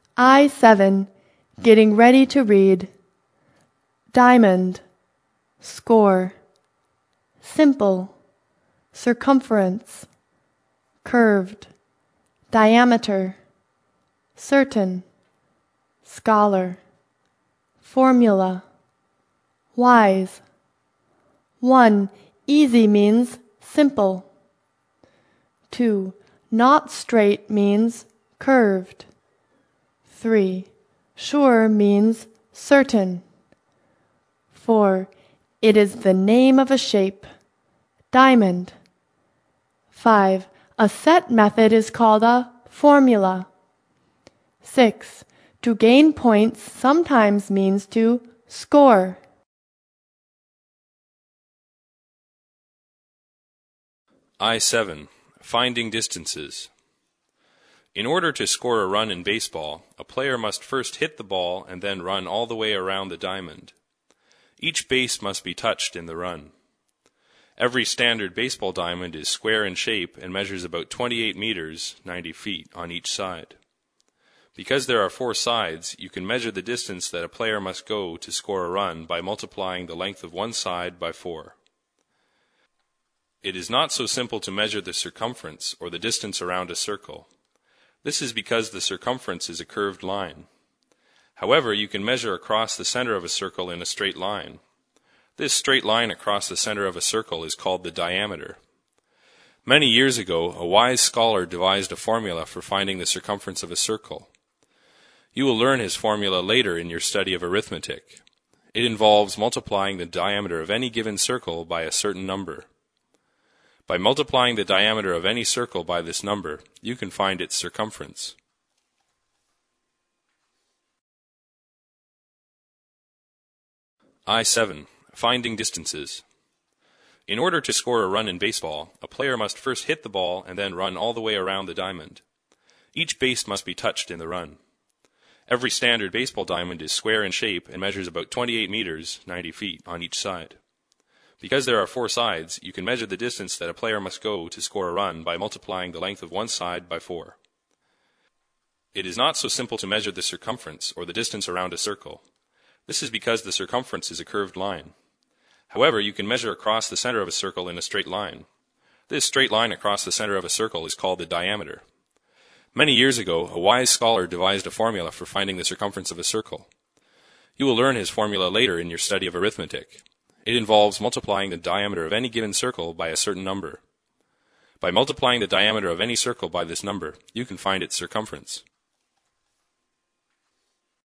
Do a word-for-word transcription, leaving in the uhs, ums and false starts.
I seven, getting ready to read. Diamond, score. Simple, circumference. Curved, diameter. Certain, scholar. Formula, wise. One, easy means simple. Two, not straight means curved. Three, sure means certain. Four, it is the name of a shape. Diamond. Five, a set method is called a formula. Six, to gain points sometimes means to score. I seven. Finding distances. In order to score a run in baseball, a player must first hit the ball and then run all the way around the diamond. Each base must be touched in the run. Every standard baseball diamond is square in shape and measures about twenty-eight meters, ninety feet, on each side. Because there are four sides, you can measure the distance that a player must go to score a run by multiplying the length of one side by four. It is not so simple to measure the circumference or the distance around a circle. This is because the circumference is a curved line. However, you can measure across the center of a circle in a straight line. This straight line across the center of a circle is called the diameter. Many years ago, a wise scholar devised a formula for finding the circumference of a circle. You will learn his formula later in your study of arithmetic. It involves multiplying the diameter of any given circle by a certain number. By multiplying the diameter of any circle by this number, you can find its circumference. I seven. Finding distances. In order to score a run in baseball, a player must first hit the ball and then run all the way around the diamond. Each base must be touched in the run. Every standard baseball diamond is square in shape and measures about twenty-eight meters, ninety feet, on each side. Because there are four sides, you can measure the distance that a player must go to score a run by multiplying the length of one side by four. It is not so simple to measure the circumference or the distance around a circle. This is because the circumference is a curved line. However, you can measure across the center of a circle in a straight line. This straight line across the center of a circle is called the diameter. Many years ago, a wise scholar devised a formula for finding the circumference of a circle. You will learn his formula later in your study of arithmetic. It involves multiplying the diameter of any given circle by a certain number. By multiplying the diameter of any circle by this number, you can find its circumference.